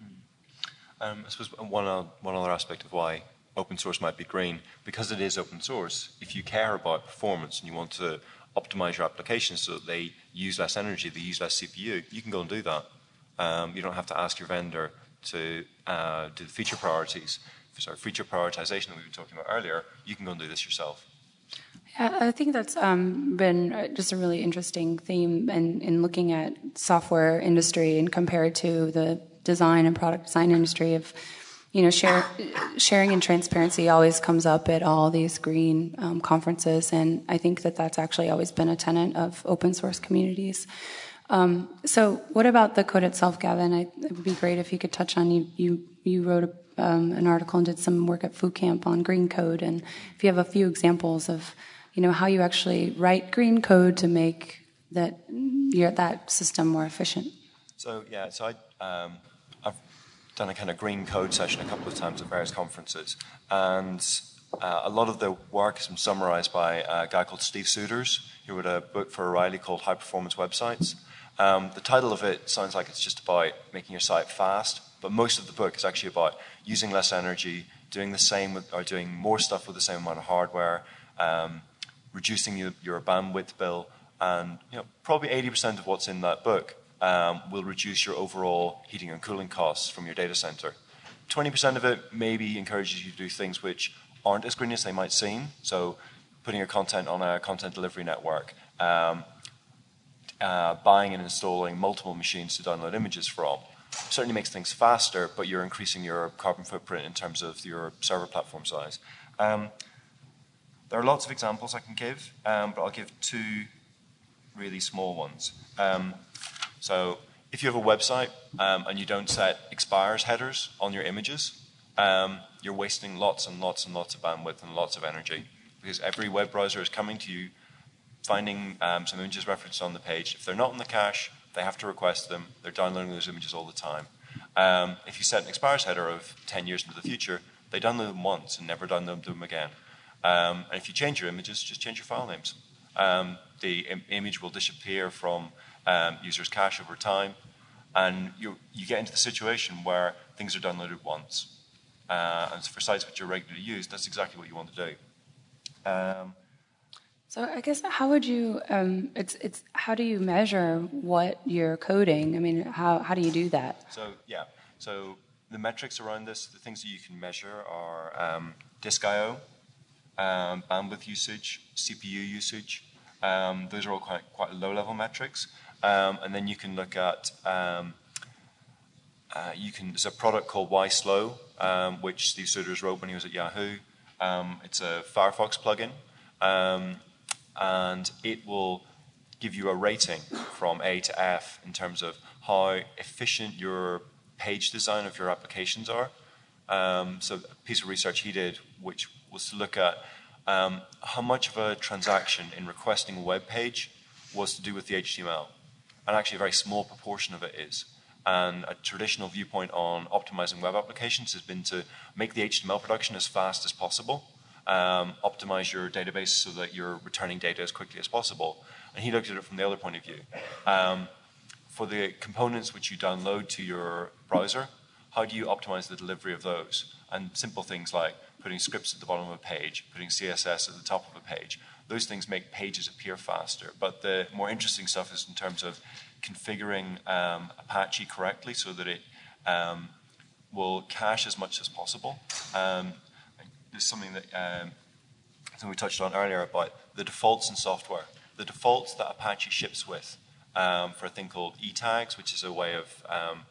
I suppose one other aspect of why open source might be green, because it is open source, if you care about performance and you want to optimize your applications so that they use less energy, they use less CPU, you can go and do that. You don't have to ask your vendor to do the feature prioritization that we were talking about earlier. You can go and do this yourself. Yeah, I think that's been just a really interesting theme in looking at software industry and compared to the design and product design industry of, sharing and transparency always comes up at all these green conferences, and I think that's actually always been a tenet of open source communities. So what about the code itself, Gavin? It would be great if you could touch on, you wrote an article and did some work at Food Camp on green code, and if you have a few examples of how you actually write green code to make that system more efficient. So I've done a kind of green code session a couple of times at various conferences, and a lot of the work has been summarized by a guy called Steve Souders, who wrote a book for O'Reilly called High Performance Websites. The title of it sounds like it's just about making your site fast, but most of the book is actually about using less energy, doing the same or doing more stuff with the same amount of hardware, reducing your bandwidth bill, and probably 80% of what's in that book will reduce your overall heating and cooling costs from your data center. 20% of it maybe encourages you to do things which aren't as green as they might seem. So putting your content on a content delivery network, buying and installing multiple machines to download images from. Certainly makes things faster, but you're increasing your carbon footprint in terms of your server platform size. There are lots of examples I can give, but I'll give two really small ones. So if you have a website and you don't set expires headers on your images, you're wasting lots and lots and lots of bandwidth and lots of energy, because every web browser is coming to you, finding some images referenced on the page. If they're not in the cache, they have to request them. They're downloading those images all the time. If you set an expires header of 10 years into the future, they download them once and never download them again. And if you change your images, just change your file names. The image will disappear from users' cache over time, and you get into the situation where things are downloaded once. And for sites which are regularly used, that's exactly what you want to do. So I guess how would you? How do you measure what you're coding? I mean, how do you do that? So the metrics around this, the things that you can measure are disk I/O, bandwidth usage, CPU usage. Those are all quite low-level metrics. And then you can look at there's a product called YSlow, which Steve Souders wrote when he was at Yahoo. It's a Firefox plugin. And it will give you a rating from A to F in terms of how efficient your page design of your applications are. So a piece of research he did, which was to look at how much of a transaction in requesting a web page was to do with the HTML. And actually a very small proportion of it is. And a traditional viewpoint on optimizing web applications has been to make the HTML production as fast as possible. Optimize your database so that you're returning data as quickly as possible. And he looked at it from the other point of view. For the components which you download to your browser, how do you optimize the delivery of those? And simple things like putting scripts at the bottom of a page, putting CSS at the top of a page. Those things make pages appear faster. But the more interesting stuff is in terms of configuring Apache correctly so that it will cache as much as possible. There's something that we touched on earlier about the defaults in software. The defaults that Apache ships with for a thing called e-tags, which is a way of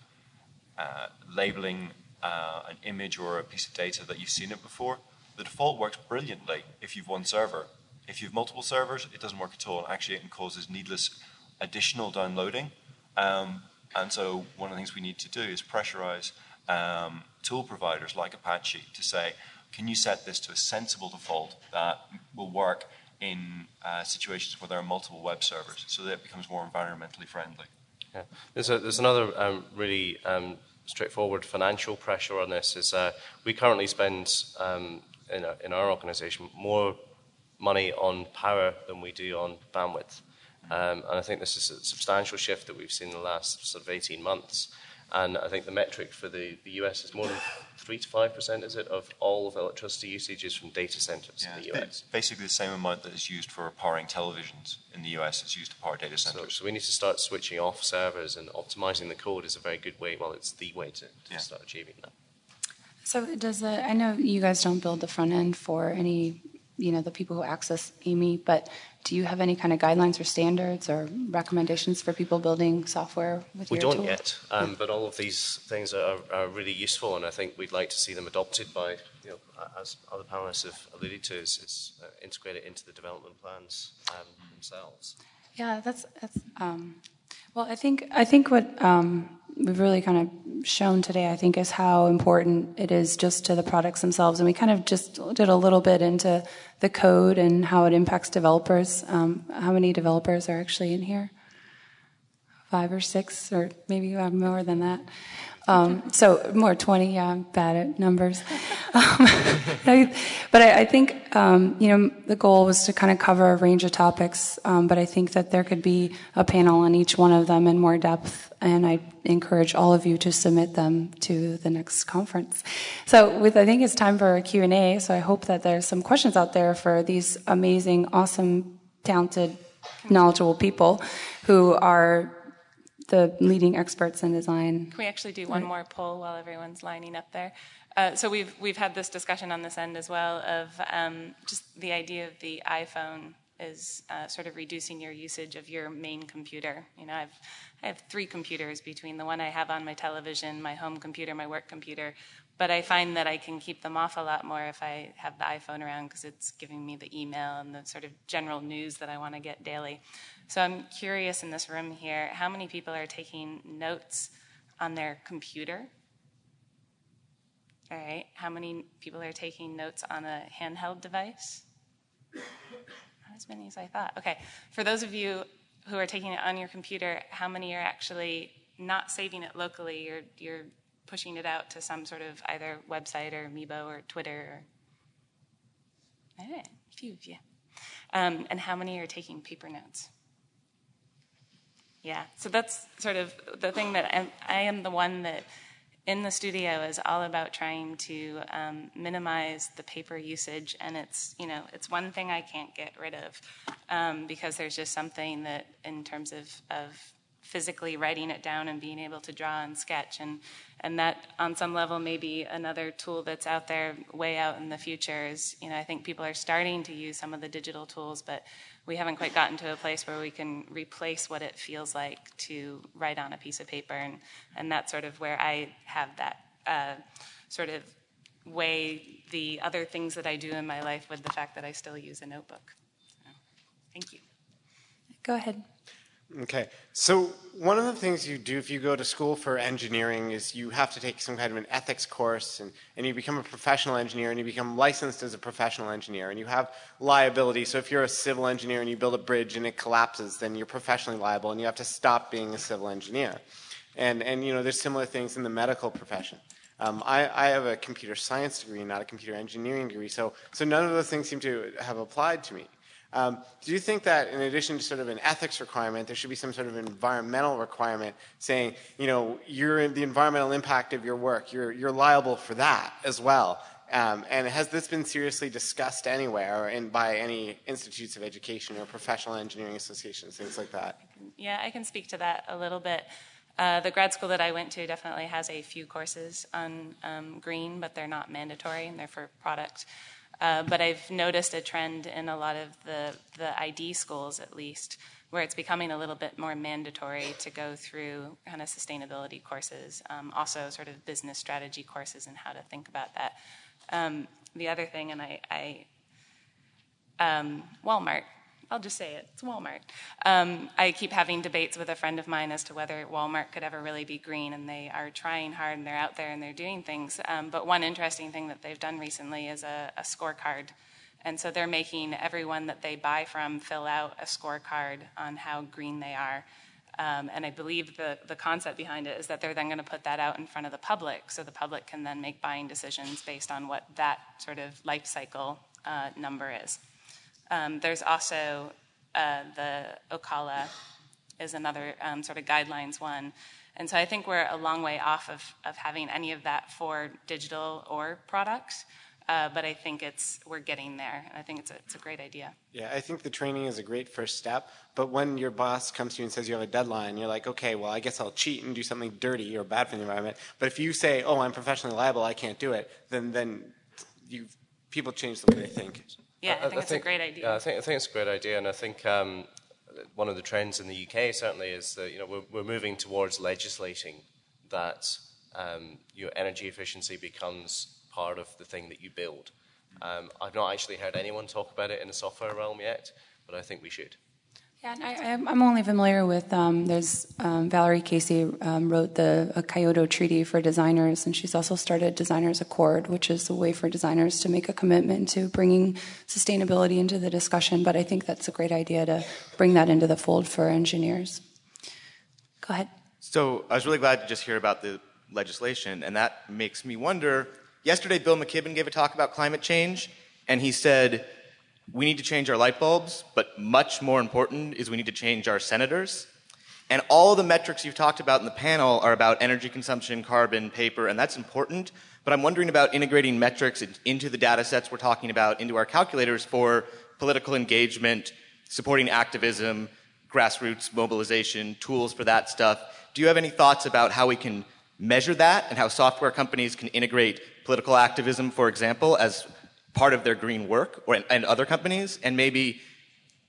labeling an image or a piece of data that you've seen it before. The default works brilliantly if you've one server. If you have multiple servers, it doesn't work at all. Actually, it causes needless additional downloading. And so one of the things we need to do is pressurize tool providers like Apache to say, can you set this to a sensible default that will work in situations where there are multiple web servers so that it becomes more environmentally friendly? Yeah. There's another really straightforward financial pressure on this. Is we currently spend in our organization more money on power than we do on bandwidth. And I think this is a substantial shift that we've seen in the last sort of 18 months. And I think the metric for the US is more than 3 to 5%, is it, of all of electricity usage is from data centers in the US. It's basically the same amount that is used for powering televisions in the US is used to power data centers. So we need to start switching off servers, and optimizing the code is a very good way, well, it's the way to start achieving that. So I know you guys don't build the front end for any, the people who access AMI, but do you have any kind of guidelines or standards or recommendations for people building software with your tool? We don't yet, but all of these things are really useful, and I think we'd like to see them adopted by, as other panelists have alluded to, is integrated into the development plans themselves. Yeah, that's well, I think what we've really kind of shown today, I think, is how important it is just to the products themselves. And we kind of just did a little bit into the code and how it impacts developers. How many developers are actually in here? 5 or 6, or maybe more than that. So more 20, yeah, I'm bad at numbers. But I think, the goal was to kind of cover a range of topics, but I think that there could be a panel on each one of them in more depth, and I encourage all of you to submit them to the next conference. So I think it's time for a Q&A, so I hope that there's some questions out there for these amazing, awesome, talented, knowledgeable people who are the leading experts in design. Can we actually do one more poll while everyone's lining up there? So we've had this discussion on this end as well of just the idea of the iPhone is sort of reducing your usage of your main computer. You know, I have 3 computers between the one I have on my television, my home computer, my work computer, but I find that I can keep them off a lot more if I have the iPhone around because it's giving me the email and the sort of general news that I want to get daily. So I'm curious in this room here, how many people are taking notes on their computer? All right, how many people are taking notes on a handheld device? Not as many as I thought. Okay, for those of you who are taking it on your computer, how many are actually not saving it locally? You're pushing it out to some sort of either website or Meebo or Twitter? All right, a few of you. And how many are taking paper notes? Yeah, so that's sort of the thing that I am the one that in the studio is all about trying to minimize the paper usage, and it's one thing I can't get rid of because there's just something that in terms of physically writing it down and being able to draw and sketch, and that on some level maybe another tool that's out there way out in the future is, I think people are starting to use some of the digital tools, but we haven't quite gotten to a place where we can replace what it feels like to write on a piece of paper, and that's sort of where I have that sort of weigh the other things that I do in my life with the fact that I still use a notebook. So, thank you. Go ahead. Okay, so one of the things you do if you go to school for engineering is you have to take some kind of an ethics course, and you become a professional engineer, and you become licensed as a professional engineer, and you have liability. So if you're a civil engineer and you build a bridge and it collapses, then you're professionally liable, and you have to stop being a civil engineer. And there's similar things in the medical profession. I have a computer science degree, not a computer engineering degree, so none of those things seem to have applied to me. Do you think that in addition to sort of an ethics requirement, there should be some sort of environmental requirement saying, you're the environmental impact of your work, you're liable for that as well? And has this been seriously discussed anywhere or by any institutes of education or professional engineering associations, things like that? Yeah, I can speak to that a little bit. The grad school that I went to definitely has a few courses on green, but they're not mandatory and they're for product. But I've noticed a trend in a lot of the ID schools, at least, where it's becoming a little bit more mandatory to go through kind of sustainability courses, also sort of business strategy courses and how to think about that. The other thing, and Walmart, I'll just say it, it's Walmart. I keep having debates with a friend of mine as to whether Walmart could ever really be green, and they are trying hard, and they're out there, and they're doing things. But one interesting thing that they've done recently is a scorecard. And so they're making everyone that they buy from fill out a scorecard on how green they are. And I believe the concept behind it is that they're then going to put that out in front of the public, so the public can then make buying decisions based on what that sort of life cycle number is. There's also the Ocala is another sort of guidelines one. And so I think we're a long way off of having any of that for digital or products. But I think we're getting there, and I think it's a great idea. Yeah, I think the training is a great first step, but when your boss comes to you and says you have a deadline, you're like, okay, well, I guess I'll cheat and do something dirty or bad for the environment. But if you say, oh, I'm professionally liable, I can't do it, then people change the way they think. Yeah, I think it's a great idea. Yeah, I think it's a great idea, and I think one of the trends in the UK certainly is that we're moving towards legislating that energy efficiency becomes part of the thing that you build. I've not actually heard anyone talk about it in the software realm yet, but I think we should. Yeah, and I'm only familiar with, there's Valerie Casey wrote the Kyoto Treaty for designers, and she's also started Designers Accord, which is a way for designers to make a commitment to bringing sustainability into the discussion, but I think that's a great idea to bring that into the fold for engineers. Go ahead. So I was really glad to just hear about the legislation, and that makes me wonder, yesterday Bill McKibben gave a talk about climate change, and he said, we need to change our light bulbs, but much more important is we need to change our senators. And all the metrics you've talked about in the panel are about energy consumption, carbon, paper, and that's important. But I'm wondering about integrating metrics into the data sets we're talking about, into our calculators for political engagement, supporting activism, grassroots mobilization, tools for that stuff. Do you have any thoughts about how we can measure that and how software companies can integrate political activism, for example, as part of their green work, and other companies, and maybe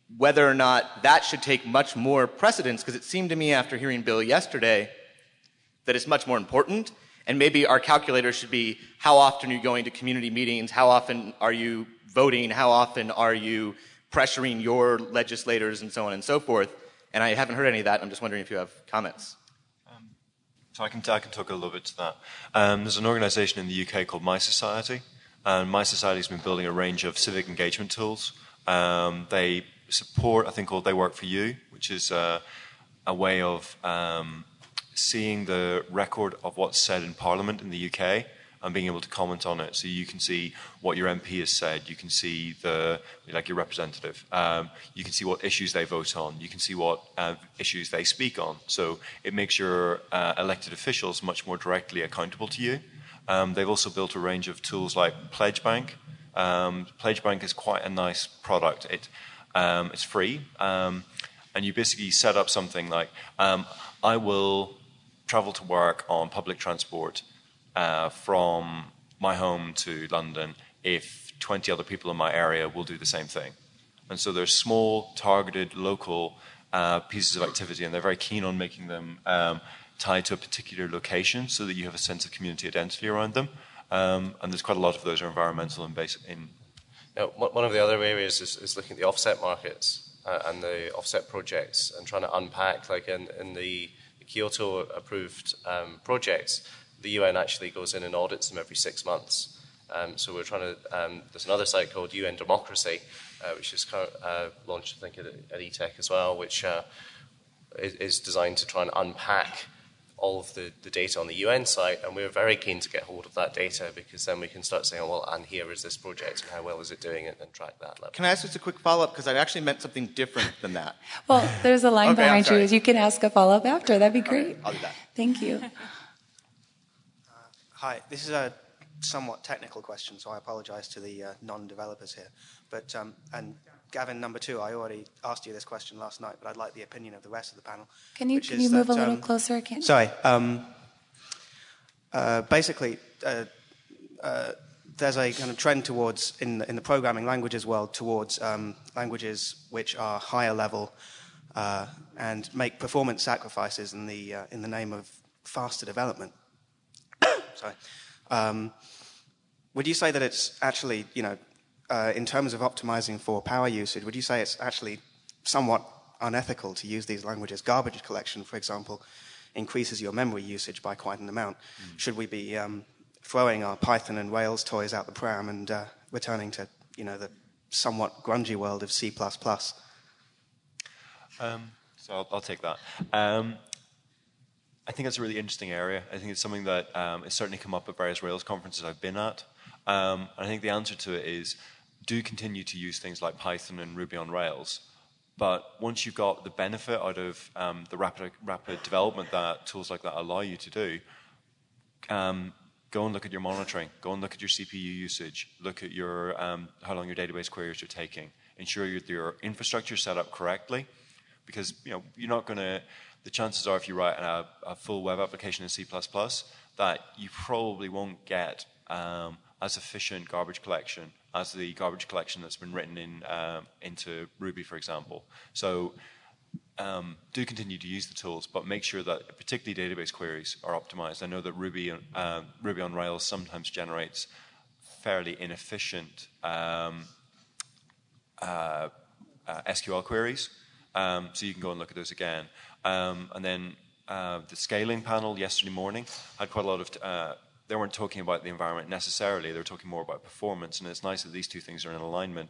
whether or not that should take much more precedence, because it seemed to me after hearing Bill yesterday that it's much more important, and maybe our calculator should be how often are you going to community meetings, how often are you voting, how often are you pressuring your legislators, and so on and so forth. And I haven't heard any of that. I'm just wondering if you have comments. So I can talk a little bit to that. There's an organisation in the UK called My Society, and My Society's been building a range of civic engagement tools. They support a thing called They Work For You, which is a way of seeing the record of what's said in Parliament in the UK and being able to comment on it. So you can see what your MP has said. You can see your representative. You can see what issues they vote on. You can see what issues they speak on. So it makes your elected officials much more directly accountable to you. They've also built a range of tools like Pledge Bank. Pledge Bank is quite a nice product. It's free. And you basically set up something like, I will travel to work on public transport from my home to London if 20 other people in my area will do the same thing. And so there's small, targeted, local pieces of activity, and they're very keen on making them tied to a particular location so that you have a sense of community identity around them. And there's quite a lot of those are environmental and basic. One of the other areas is looking at the offset markets and the offset projects and trying to unpack, like in the Kyoto-approved projects, the UN actually goes in and audits them every 6 months. So we're trying to, there's another site called UN Democracy, which is launched, I think, at ETech as well, which is designed to try and unpack all of the data on the UN site, and we're very keen to get hold of that data because then we can start saying, well, and here is this project, and how well is it doing it, and track that level. Can I ask just a quick follow-up, because I actually meant something different than that. Well, there's a line Okay, behind you. You can ask a follow-up after. That'd be great. Okay, I'll do that. Thank you. Hi, this is a somewhat technical question, so I apologize to the non-developers here. But and Gavin, number 2, I already asked you this question last night, but I'd like the opinion of the rest of the panel. Can you move a little closer? Sorry. Basically, there's a kind of trend towards, in the programming languages world, towards languages which are higher level and make performance sacrifices in the name of faster development. Sorry. Would you say that it's actually, in terms of optimizing for power usage, would you say it's actually somewhat unethical to use these languages? Garbage collection, for example, increases your memory usage by quite an amount. Should we be throwing our Python and Rails toys out the pram and returning to, the somewhat grungy world of C++? So I'll take that. I think it's a really interesting area. I think it's something that has certainly come up at various Rails conferences I've been at. And I think the answer to it is do continue to use things like Python and Ruby on Rails. But once you've got the benefit out of the rapid development that tools like that allow you to do, go and look at your monitoring. Go and look at your CPU usage. Look at your how long your database queries are taking. Ensure your infrastructure is set up correctly, because you're not going to. The chances are, if you write a full web application in C++, that you probably won't get as efficient garbage collection as the garbage collection that's been written into Ruby, for example. So do continue to use the tools, but make sure that particularly database queries are optimized. I know that Ruby on Rails sometimes generates fairly inefficient SQL queries, so you can go and look at those again. And then the scaling panel yesterday morning had quite a lot of... they weren't talking about the environment necessarily, they were talking more about performance, and it's nice that these two things are in alignment.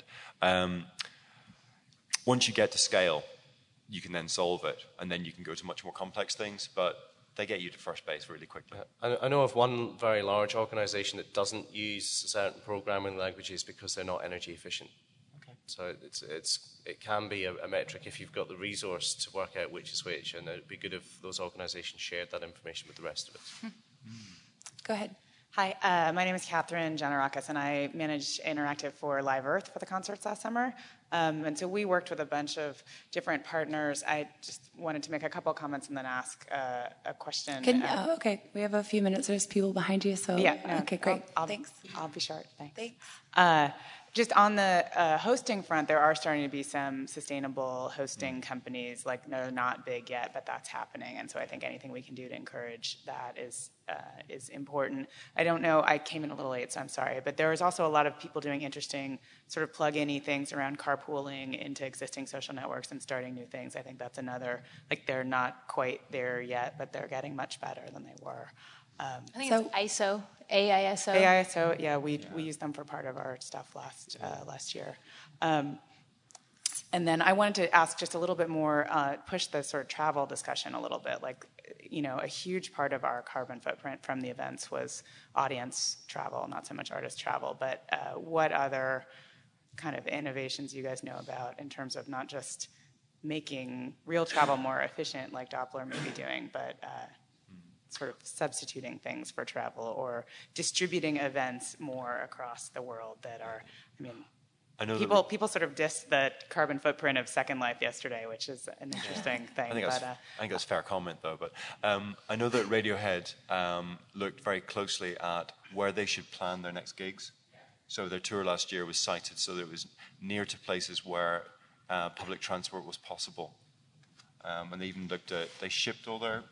Once you get to scale, you can then solve it, and then you can go to much more complex things, but they get you to first base really quickly. I know of one very large organization that doesn't use certain programming languages because they're not energy efficient. So it can be a metric if you've got the resource to work out which is which, and it'd be good if those organizations shared that information with the rest of us. Go ahead. Hi, my name is Catherine Janarakis, and I managed Interactive for Live Earth for the concerts last summer. And so we worked with a bunch of different partners. I just wanted to make a couple comments and then ask a question. Okay, we have a few minutes. There's people behind you, so... Yeah. No, okay, great. Thanks. I'll be short. Thanks. Just on the hosting front, there are starting to be some sustainable hosting companies. Like, they're not big yet, but that's happening. And so I think anything we can do to encourage that is important. I don't know, I came in a little late, so I'm sorry. But there is also a lot of people doing interesting sort of plug-in-y things around carpooling into existing social networks and starting new things. I think that's another, like, they're not quite there yet, but they're getting much better than they were. I think it's ISO, AISO. AISO, yeah, we used them for part of our stuff last year. And then I wanted to ask just a little bit more, push the sort of travel discussion a little bit. Like, a huge part of our carbon footprint from the events was audience travel, not so much artist travel. But what other kind of innovations you guys know about in terms of not just making real travel more efficient, like Doppler may be doing, but sort of substituting things for travel or distributing events more across the world that are, I know people sort of dissed the carbon footprint of Second Life yesterday, which is an interesting thing. I think that's a fair comment, though. But I know that Radiohead looked very closely at where they should plan their next gigs. So their tour last year was sited so that it was near to places where public transport was possible. And they even they shipped all their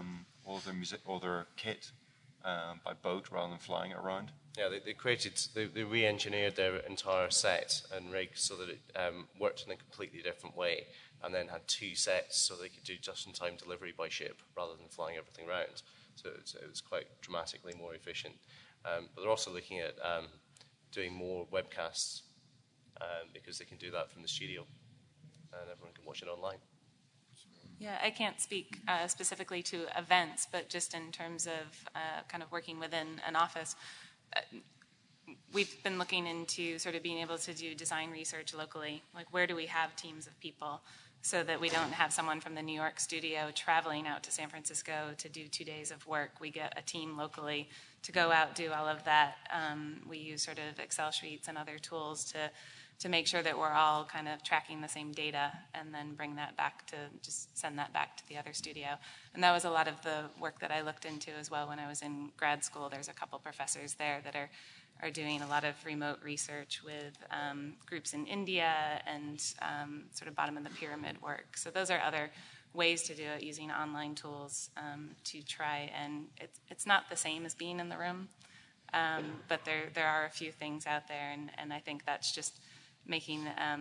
kit by boat rather than flying it around. Yeah, they re-engineered their entire set and rig so that it worked in a completely different way, and then had two sets so they could do just-in-time delivery by ship rather than flying everything around. So it was quite dramatically more efficient. But they're also looking at doing more webcasts because they can do that from the studio, and everyone can watch it online. Yeah, I can't speak specifically to events, but just in terms of kind of working within an office, we've been looking into sort of being able to do design research locally. Like, where do we have teams of people so that we don't have someone from the New York studio traveling out to San Francisco to do 2 days of work. We get a team locally to go out, do all of that. We use sort of Excel sheets and other tools to make sure that we're all kind of tracking the same data and then bring that back to just send that back to the other studio. And that was a lot of the work that I looked into as well when I was in grad school. There's a couple professors there that are doing a lot of remote research with groups in India and sort of bottom of the pyramid work. So those are other ways to do it using online tools to try, and it's not the same as being in the room, but there are a few things out there, and I think that's just making,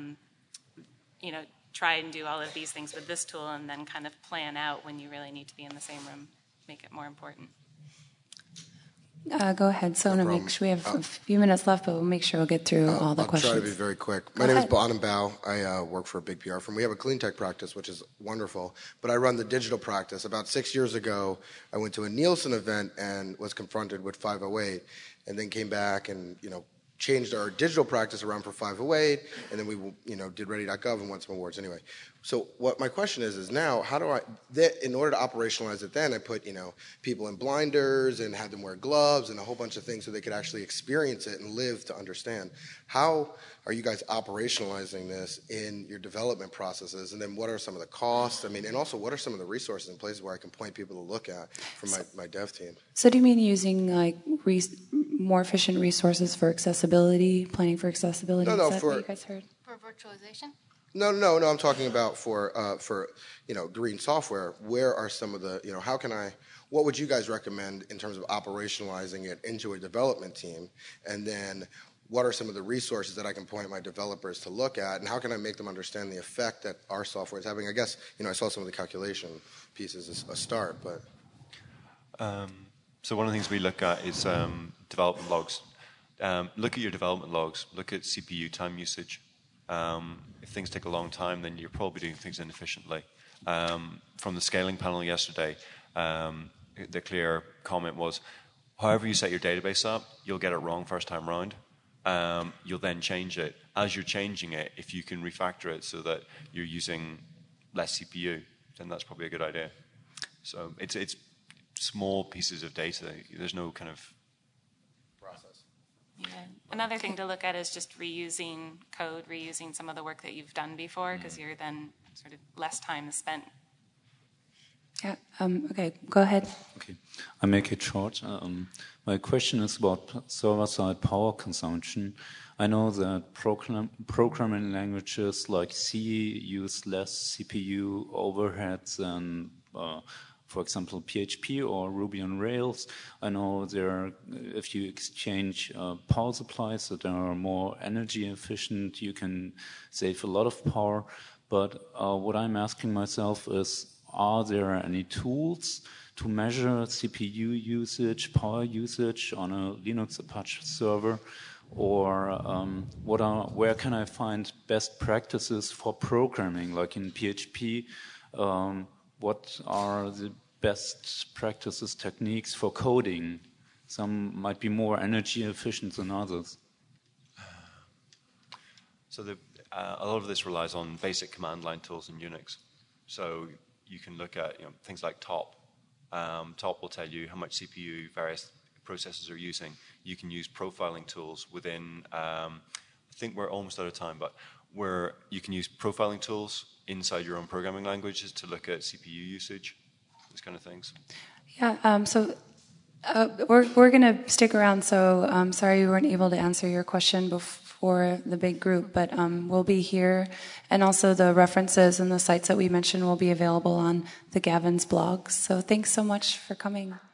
try and do all of these things with this tool and then kind of plan out when you really need to be in the same room, make it more important. Go ahead, Sona. We have a few minutes left, but we'll make sure we'll get through all the questions. I'll try to be very quick. My name is Bonham Bao. I work for a big PR firm. We have a clean tech practice, which is wonderful, but I run the digital practice. About 6 years ago, I went to a Nielsen event and was confronted with 508, and then came back and, changed our digital practice around for 508, and then we, did Ready.gov and won some awards anyway. So what my question is now, how do in order to operationalize it then, I put, people in blinders and had them wear gloves and a whole bunch of things so they could actually experience it and live to understand. How are you guys operationalizing this in your development processes? And then what are some of the costs? And also what are some of the resources and places where I can point people to look at from my dev team? So do you mean using more efficient resources for accessibility, planning for accessibility? No, is that what you guys heard? For virtualization? No. I'm talking about for green software. Where are some of the what would you guys recommend in terms of operationalizing it into a development team? And then what are some of the resources that I can point my developers to look at? And how can I make them understand the effect that our software is having? I guess I saw some of the calculation pieces as a start, but. So one of the things we look at is development logs. Look at your development logs. Look at CPU time usage. If things take a long time, then you're probably doing things inefficiently. From the scaling panel yesterday, the clear comment was, however you set your database up, you'll get it wrong first time round. You'll then change it. As you're changing it, if you can refactor it so that you're using less CPU, then that's probably a good idea. So it's small pieces of data. There's no kind of process. Yeah. Another thing to look at is just reusing code, reusing some of the work that you've done before, because you're then sort of less time spent. Yeah. Okay. Go ahead. Okay. I make it short. My question is about server-side power consumption. I know that programming languages like C use less CPU overhead than, for example, PHP or Ruby on Rails. I know if you exchange power supplies that are more energy efficient, you can save a lot of power. But what I'm asking myself is, are there any tools to measure CPU usage, power usage on a Linux Apache server? Or where can I find best practices for programming? Like in PHP, what are the best practices, techniques for coding? Some might be more energy efficient than others. So a lot of this relies on basic command line tools in Unix. So you can look at things like top. Top will tell you how much CPU various processors are using. You can use profiling tools within, I think we're almost out of time, but where you can use profiling tools inside your own programming languages to look at CPU usage, those kind of things. Yeah, so we're going to stick around, so sorry we weren't able to answer your question before the big group, but we'll be here, and also the references and the sites that we mentioned will be available on the Gavin's blog. So thanks so much for coming.